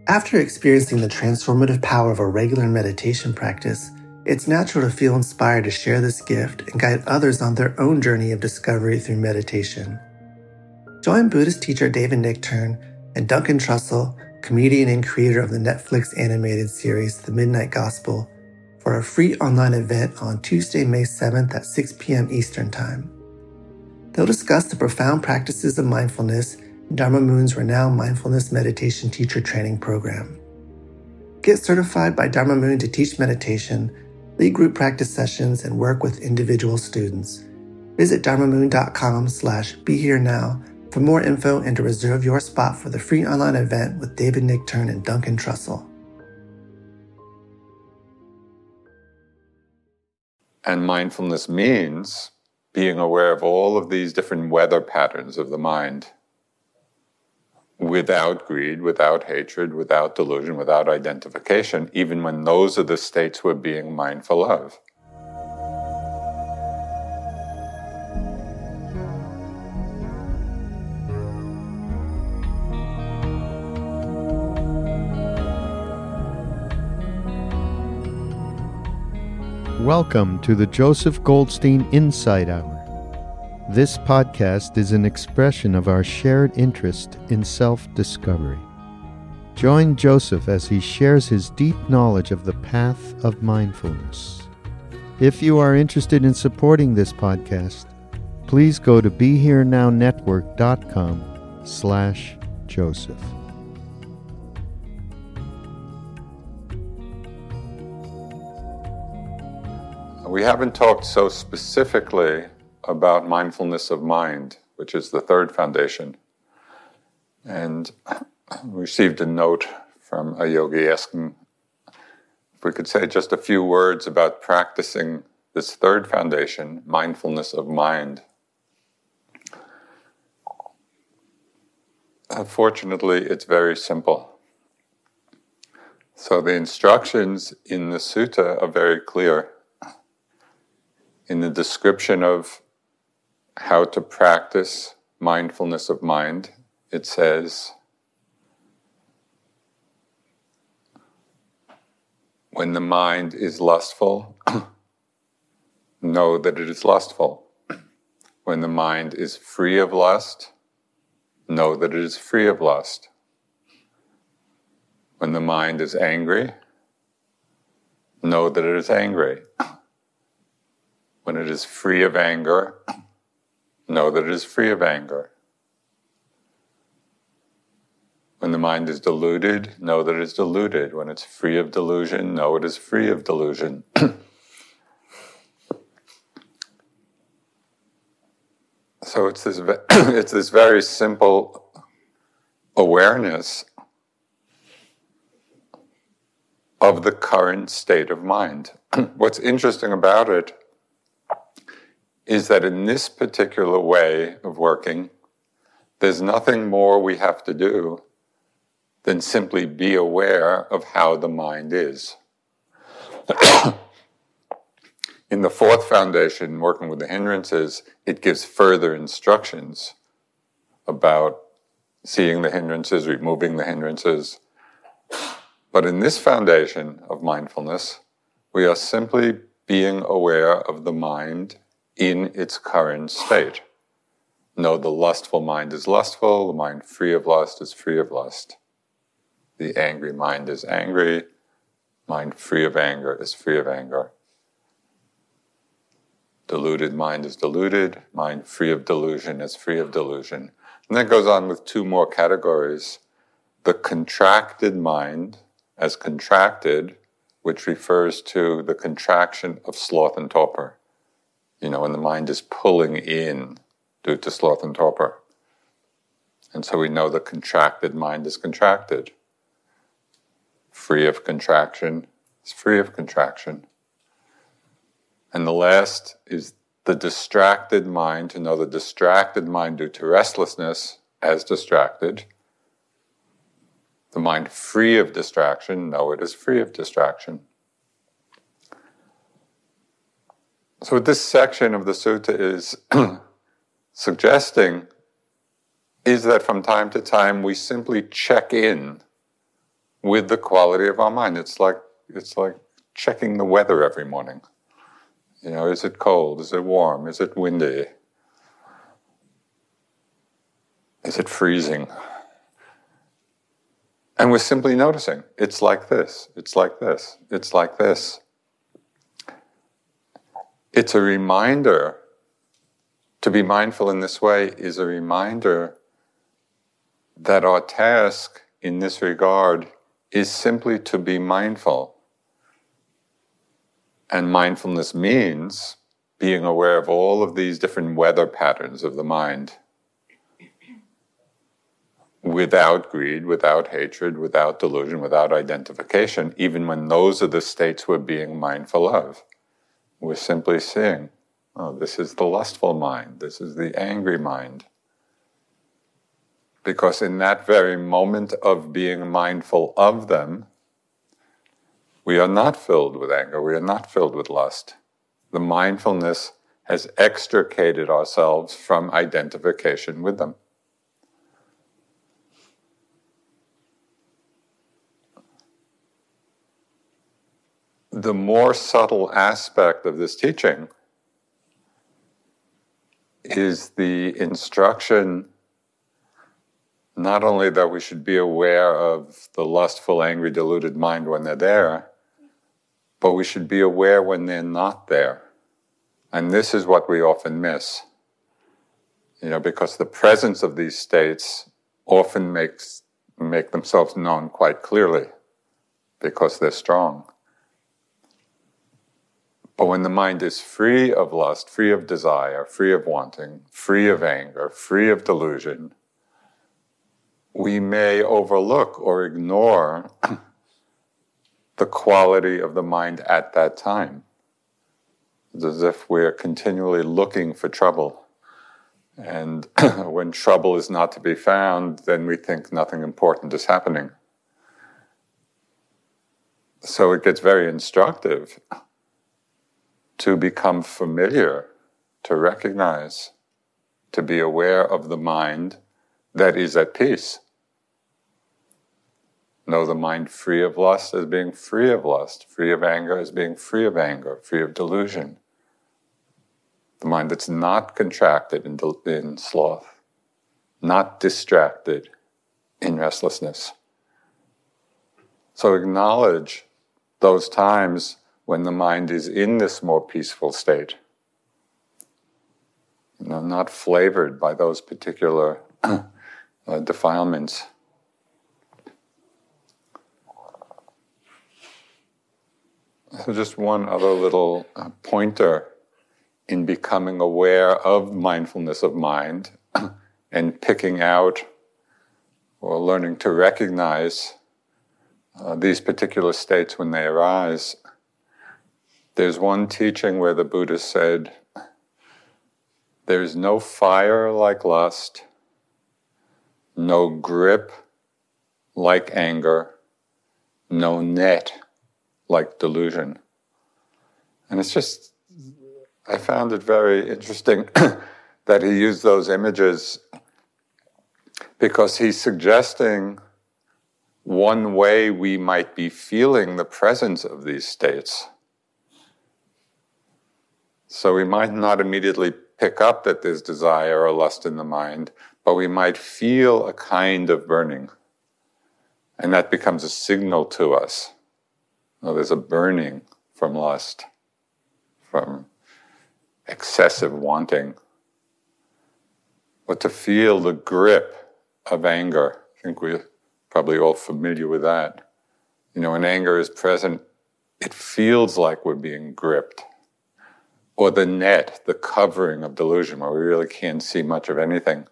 After experiencing the transformative power of a regular meditation practice, it's natural to feel inspired to share this gift and guide others on their own journey of discovery through meditation. Join Buddhist teacher David Nichtern and Duncan Trussell, comedian and creator of the Netflix animated series The Midnight Gospel, for a free online event on Tuesday, May 7th at 6 p.m. Eastern Time. They'll discuss the profound practices of mindfulness in Dharma Moon's renowned mindfulness meditation teacher training program. Get certified by Dharma Moon to teach meditation, lead group practice sessions, and work with individual students. Visit dharmamoon.com/BeHereNow for more info and to reserve your spot for the free online event with David Nichtern and Duncan Trussell. And mindfulness means being aware of all of these different weather patterns of the mind without greed, without hatred, without delusion, without identification, even when those are the states we're being mindful of. Welcome to the Joseph Goldstein Insight Hour. This podcast is an expression of our shared interest in self-discovery. Join Joseph as he shares his deep knowledge of the path of mindfulness. If you are interested in supporting this podcast, please go to BeHereNowNetwork.com/Joseph. We haven't talked so specifically about mindfulness of mind, which is the third foundation. And we received a note from a yogi asking if we could say just a few words about practicing this third foundation, mindfulness of mind. Fortunately, it's very simple. So the instructions in the sutta are very clear. In the description of how to practice mindfulness of mind, it says, when the mind is lustful, know that it is lustful. When the mind is free of lust, know that it is free of lust. When the mind is angry, know that it is angry. When it is free of anger, know that it is free of anger. When the mind is deluded, know that it is deluded. When it's free of delusion, know it is free of delusion. So it's this very simple awareness of the current state of mind. What's interesting about it is that in this particular way of working, there's nothing more we have to do than simply be aware of how the mind is. In the fourth foundation, working with the hindrances, it gives further instructions about seeing the hindrances, removing the hindrances. But in this foundation of mindfulness, we are simply being aware of the mind in its current state. Know the lustful mind is lustful, the mind free of lust is free of lust. The angry mind is angry, mind free of anger is free of anger. Deluded mind is deluded, mind free of delusion is free of delusion. And that goes on with two more categories. The contracted mind as contracted, which refers to the contraction of sloth and torpor. You know, when the mind is pulling in due to sloth and torpor. And so we know the contracted mind is contracted. Free of contraction is free of contraction. And the last is the distracted mind, to know the distracted mind due to restlessness as distracted. The mind free of distraction, know it is free of distraction. So what this section of the sutta is suggesting is that from time to time we simply check in with the quality of our mind. It's like checking the weather every morning. Is it cold? Is it warm? Is it windy? Is it freezing? And we're simply noticing. It's like this. It's like this. It's like this. It's a reminder. To be mindful in this way is a reminder that our task in this regard is simply to be mindful. And mindfulness means being aware of all of these different weather patterns of the mind. Without greed, without hatred, without delusion, without identification, even when those are the states we're being mindful of. We're simply seeing, this is the lustful mind, this is the angry mind. Because in that very moment of being mindful of them, we are not filled with anger, we are not filled with lust. The mindfulness has extricated ourselves from identification with them. The more subtle aspect of this teaching is the instruction not only that we should be aware of the lustful, angry, deluded mind when they're there, but we should be aware when they're not there. And this is what we often miss. Because the presence of these states often make themselves known quite clearly because they're strong. But when the mind is free of lust, free of desire, free of wanting, free of anger, free of delusion, we may overlook or ignore the quality of the mind at that time. It's as if we're continually looking for trouble. And when trouble is not to be found, then we think nothing important is happening. So it gets very instructive to become familiar, to recognize, to be aware of the mind that is at peace. Know the mind free of lust as being free of lust, free of anger as being free of anger, free of delusion. The mind that's not contracted in sloth, not distracted in restlessness. So acknowledge those times when the mind is in this more peaceful state, not flavored by those particular defilements. So just one other little pointer in becoming aware of mindfulness of mind and picking out or learning to recognize these particular states when they arise. There's one teaching where the Buddha said, there's no fire like lust, no grip like anger, no net like delusion. And I found it very interesting that he used those images because he's suggesting one way we might be feeling the presence of these states. So we might not immediately pick up that there's desire or lust in the mind, but we might feel a kind of burning. And that becomes a signal to us. There's a burning from lust, from excessive wanting. But to feel the grip of anger, I think we're probably all familiar with that. When anger is present, it feels like we're being gripped. Or the net, the covering of delusion, where we really can't see much of anything.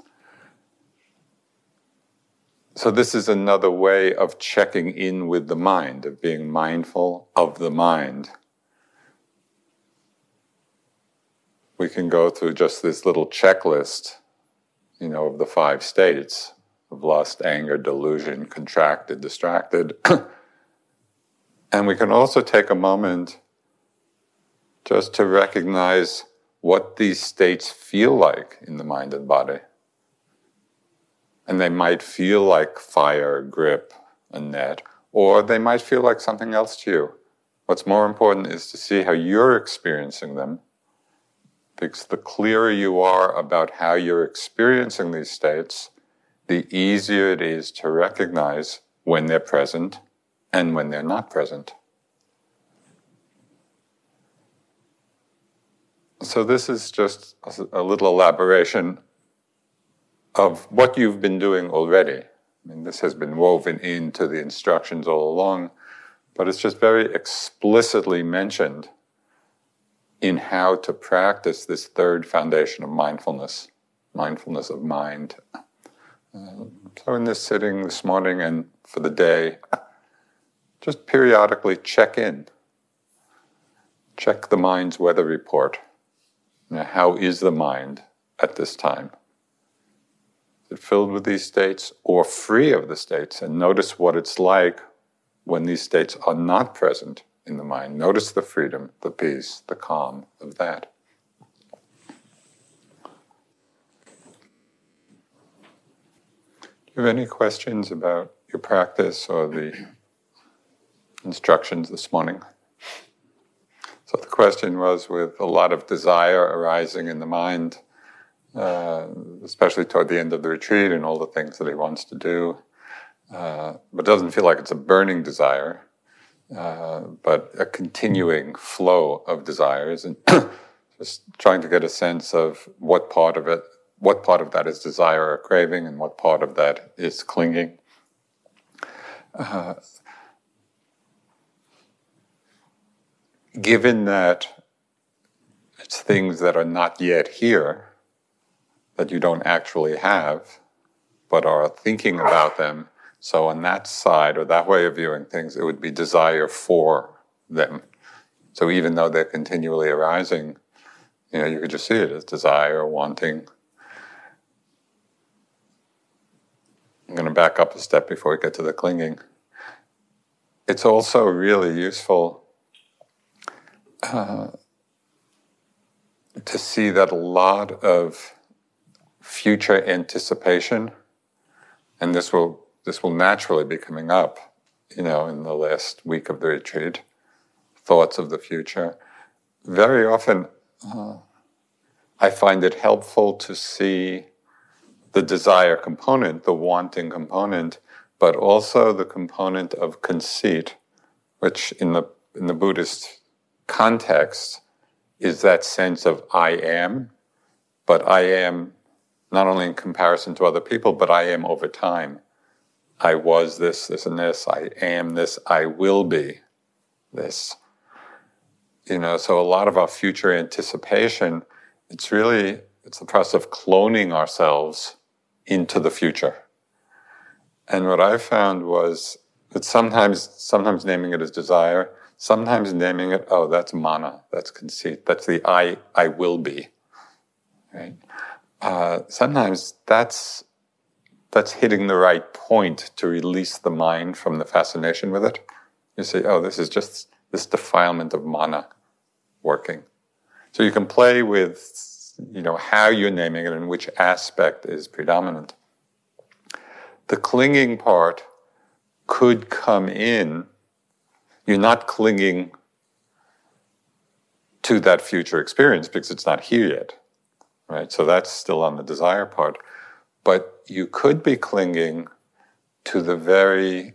So this is another way of checking in with the mind, of being mindful of the mind. We can go through just this little checklist, of the 5 states of lust, anger, delusion, contracted, distracted. And we can also take a moment just to recognize what these states feel like in the mind and body. And they might feel like fire, grip, a net, or they might feel like something else to you. What's more important is to see how you're experiencing them, because the clearer you are about how you're experiencing these states, the easier it is to recognize when they're present and when they're not present. So this is just a little elaboration of what you've been doing already. I mean, this has been woven into the instructions all along, but it's just very explicitly mentioned in how to practice this third foundation of mindfulness of mind. So in this sitting this morning and for the day, just periodically check in. Check the mind's weather report. Now, how is the mind at this time? Is it filled with these states or free of the states? And notice what it's like when these states are not present in the mind. Notice the freedom, the peace, the calm of that. Do you have any questions about your practice or the instructions this morning? So the question was, with a lot of desire arising in the mind, especially toward the end of the retreat and all the things that he wants to do, but doesn't feel like it's a burning desire, but a continuing flow of desires, and just trying to get a sense of what part of that is desire or craving, and what part of that is clinging. Given that it's things that are not yet here, that you don't actually have, but are thinking about them, so on that side, or that way of viewing things, it would be desire for them. So even though they're continually arising, you could just see it as desire, wanting. I'm going to back up a step before we get to the clinging. It's also really useful to see that a lot of future anticipation, and this will naturally be coming up, in the last week of the retreat, thoughts of the future. Very often, I find it helpful to see the desire component, the wanting component, but also the component of conceit, which in the Buddhist context is that sense of I am, but I am not only in comparison to other people, but I am over time. I was this, this, and this. I am this. I will be this. So a lot of our future anticipation, it's the process of cloning ourselves into the future. And what I found was that sometimes naming it as desire, sometimes naming it, that's mana, that's conceit, that's the I will be. Right? Sometimes that's hitting the right point to release the mind from the fascination with it. You say, this is just this defilement of mana working. So you can play with, how you're naming it and which aspect is predominant. The clinging part could come in. You're not clinging to that future experience because it's not here yet, right? So that's still on the desire part. But you could be clinging to the very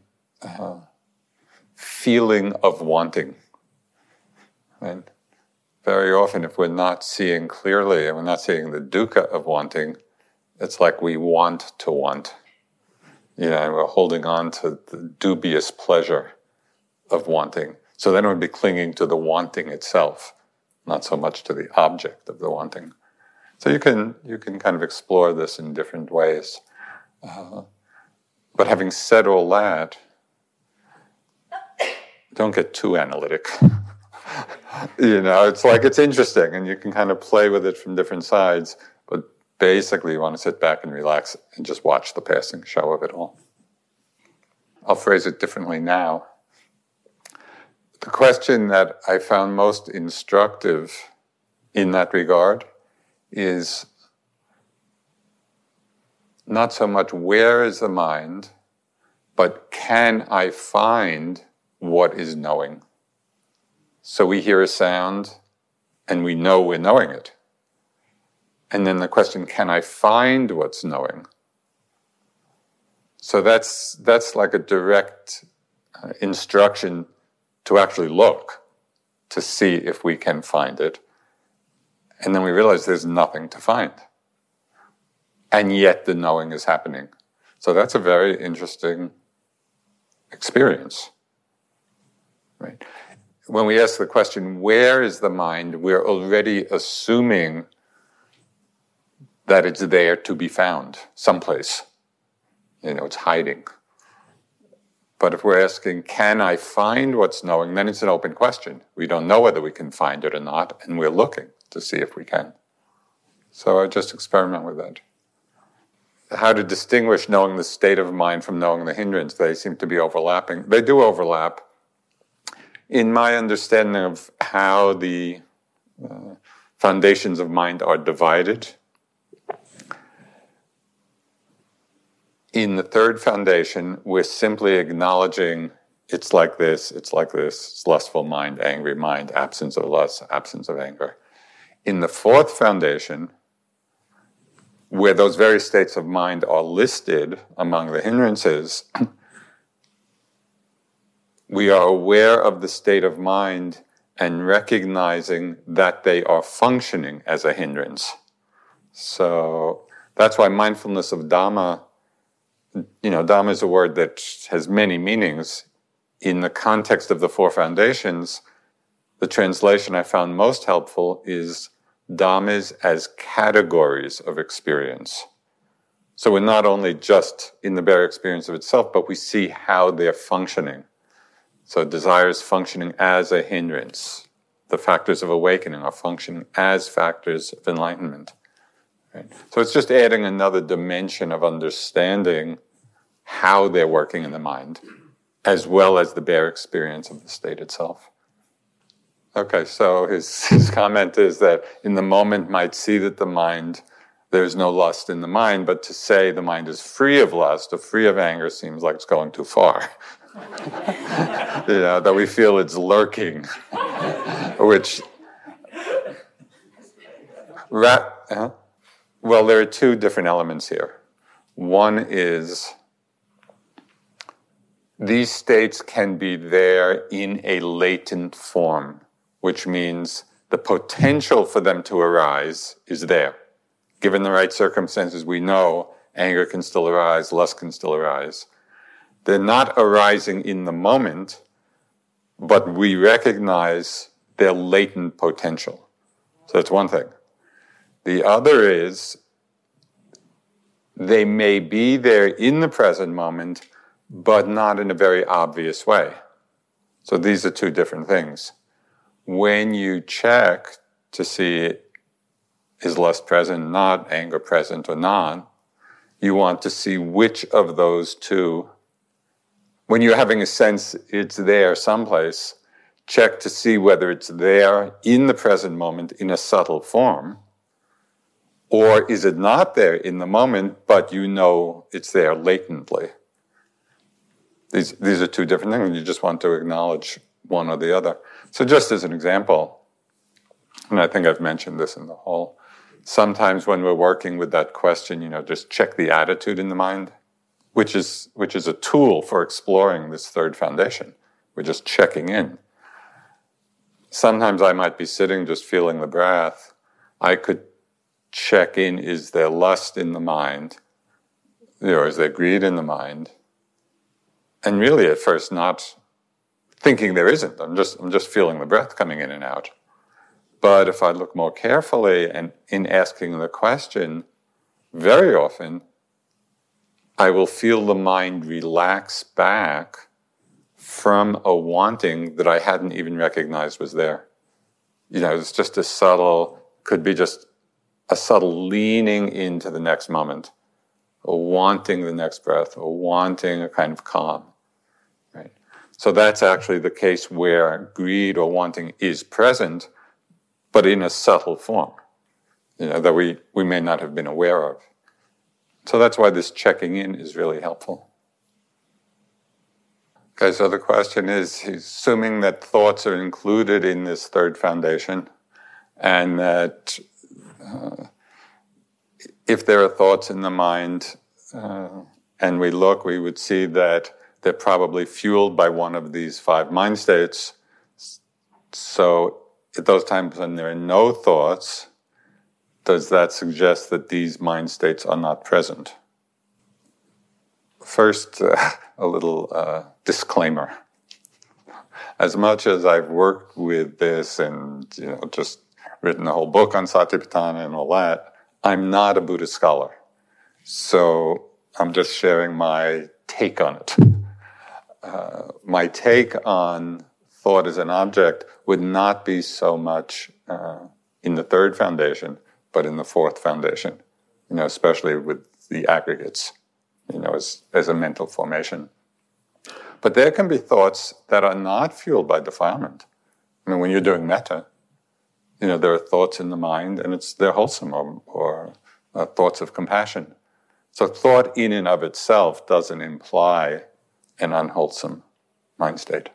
feeling of wanting. And very often, if we're not seeing clearly and we're not seeing the dukkha of wanting, it's like we want to want. And we're holding on to the dubious pleasure of wanting. So then we'd be clinging to the wanting itself, not so much to the object of the wanting. So you can kind of explore this in different ways. But having said all that, don't get too analytic. It's interesting, and you can kind of play with it from different sides, but basically you want to sit back and relax and just watch the passing show of it all. I'll phrase it differently now. The question that I found most instructive in that regard is not so much where is the mind, but can I find what is knowing? So we hear a sound and we know we're knowing it. And then the question, can I find what's knowing? So that's like a direct instruction to actually look, to see if we can find it. And then we realize there's nothing to find. And yet the knowing is happening. So that's a very interesting experience. Right? When we ask the question, where is the mind? We're already assuming that it's there to be found someplace. It's hiding. But if we're asking, can I find what's knowing, then it's an open question. We don't know whether we can find it or not, and we're looking to see if we can. So I just experiment with that. How to distinguish knowing the state of mind from knowing the hindrance? They seem to be overlapping. They do overlap. In my understanding of how the foundations of mind are divided, in the third foundation, we're simply acknowledging it's like this, it's lustful mind, angry mind, absence of lust, absence of anger. In the fourth foundation, where those various states of mind are listed among the hindrances, we are aware of the state of mind and recognizing that they are functioning as a hindrance. So that's why mindfulness of Dhamma, Dhamma is a word that has many meanings. In the context of the four foundations, the translation I found most helpful is Dhammas as categories of experience. So we're not only just in the bare experience of itself, but we see how they're functioning. So desire is functioning as a hindrance. The factors of awakening are functioning as factors of enlightenment. Right? So it's just adding another dimension of understanding how they're working in the mind, as well as the bare experience of the state itself. Okay, so his comment is that in the moment might see that the mind, there's no lust in the mind, but to say the mind is free of lust or free of anger seems like it's going too far. That we feel it's lurking, which, well, there are two different elements here. One is these states can be there in a latent form, which means the potential for them to arise is there. Given the right circumstances, we know anger can still arise, lust can still arise. They're not arising in the moment, but we recognize their latent potential. So that's one thing. The other is they may be there in the present moment, but not in a very obvious way. So these are two different things. When you check to see is lust present, not, anger present or not, you want to see which of those two. When you're having a sense it's there someplace, check to see whether it's there in the present moment in a subtle form, or is it not there in the moment, but you know it's there latently. These are two different things, and you just want to acknowledge one or the other. So just as an example, and I think I've mentioned this in the whole, sometimes when we're working with that question, just check the attitude in the mind, which is a tool for exploring this third foundation. We're just checking in. Sometimes I might be sitting just feeling the breath. I could check in, is there lust in the mind? Or is there greed in the mind? And really at first not thinking there isn't. I'm just feeling the breath coming in and out. But if I look more carefully and in asking the question, very often I will feel the mind relax back from a wanting that I hadn't even recognized was there. It's just could be just a subtle leaning into the next moment, or wanting the next breath, or wanting a kind of calm. Right? So that's actually the case where greed or wanting is present, but in a subtle form, that we may not have been aware of. So that's why this checking in is really helpful. Okay, so the question is, he's assuming that thoughts are included in this third foundation, and that if there are thoughts in the mind, and we look, we would see that they're probably fueled by one of these 5 mind states. So at those times when there are no thoughts, does that suggest that these mind states are not present? First, a little disclaimer. As much as I've worked with this and just written a whole book on Satipatthana and all that, I'm not a Buddhist scholar. So I'm just sharing my take on it. My take on thought as an object would not be so much in the third foundation, but in the fourth foundation, especially with the aggregates, as a mental formation. But there can be thoughts that are not fueled by defilement. When you're doing metta, there are thoughts in the mind, and they're wholesome or thoughts of compassion. So thought in and of itself doesn't imply an unwholesome mind state.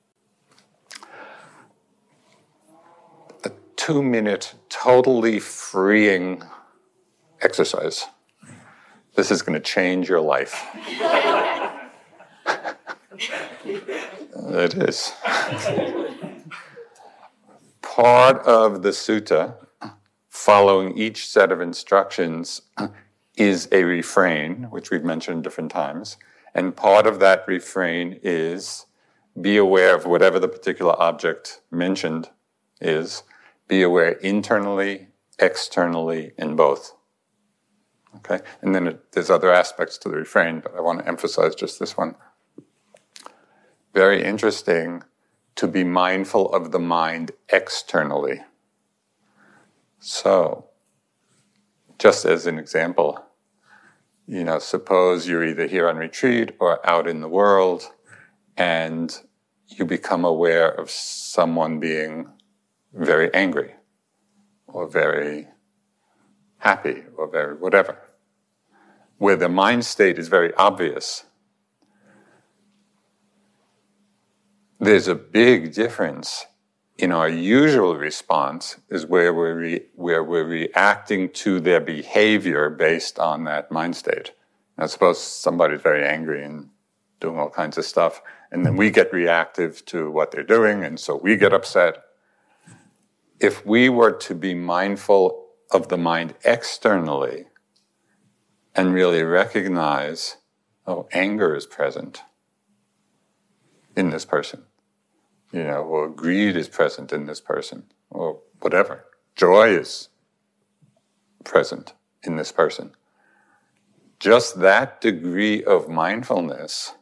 A 2-minute, totally freeing exercise. This is going to change your life. It is. Part of the sutta, following each set of instructions, is a refrain, which we've mentioned different times. And part of that refrain is, be aware of whatever the particular object mentioned is. Be aware internally, externally, in both. Okay? And then there's other aspects to the refrain, but I want to emphasize just this one. Very interesting to be mindful of the mind externally. So, just as an example, suppose you're either here on retreat or out in the world, and you become aware of someone being very angry, or very happy, or very whatever, where the mind state is very obvious. There's a big difference in our usual response is where we're reacting to their behavior based on that mind state. Now, suppose somebody's very angry and doing all kinds of stuff, and then we get reactive to what they're doing, and so we get upset. If we were to be mindful of the mind externally and really recognize, anger is present in this person. Or greed is present in this person, or whatever. Joy is present in this person. Just that degree of mindfulness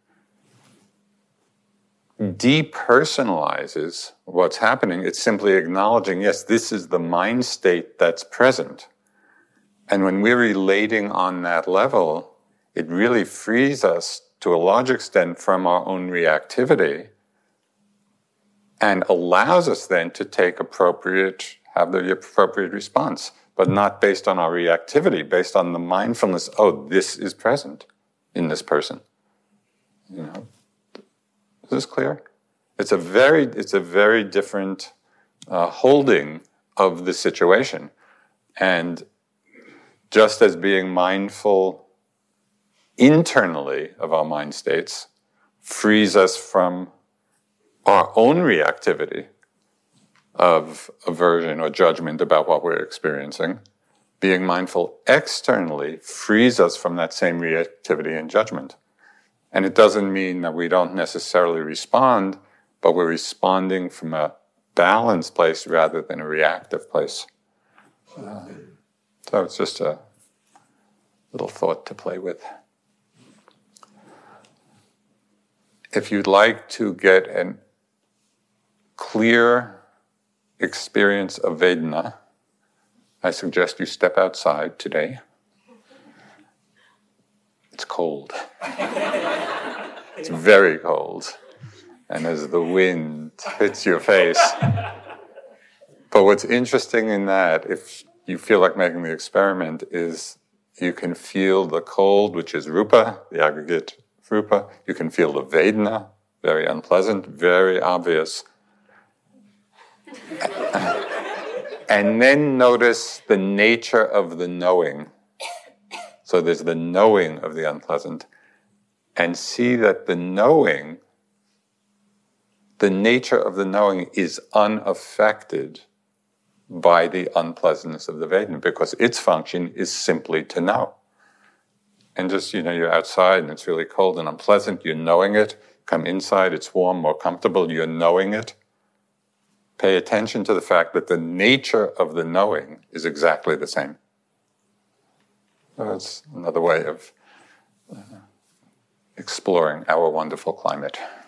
depersonalizes what's happening. It's simply acknowledging, yes, this is the mind state that's present. And when we're relating on that level, it really frees us to a large extent from our own reactivity, and allows us then to have the appropriate response, but not based on our reactivity, based on the mindfulness, this is present in this person. Is this clear? It's a very different holding of the situation. And just as being mindful internally of our mind states frees us from our own reactivity of aversion or judgment about what we're experiencing, being mindful externally frees us from that same reactivity and judgment. And it doesn't mean that we don't necessarily respond, but we're responding from a balanced place rather than a reactive place. So it's just a little thought to play with. If you'd like to get an clear experience of Vedana, I suggest you step outside today. It's cold. It's very cold. And as the wind hits your face. But what's interesting in that, if you feel like making the experiment, is you can feel the cold, which is rupa, the aggregate rupa. You can feel the Vedana, very unpleasant, very obvious. And then notice the nature of the knowing. So there's the knowing of the unpleasant. And see that the knowing, the nature of the knowing is unaffected by the unpleasantness of the Vedana, because its function is simply to know. And just, you're outside and it's really cold and unpleasant, you're knowing it. Come inside, it's warm, more comfortable, you're knowing it. Pay attention to the fact that the nature of the knowing is exactly the same. So that's another way of exploring our wonderful climate.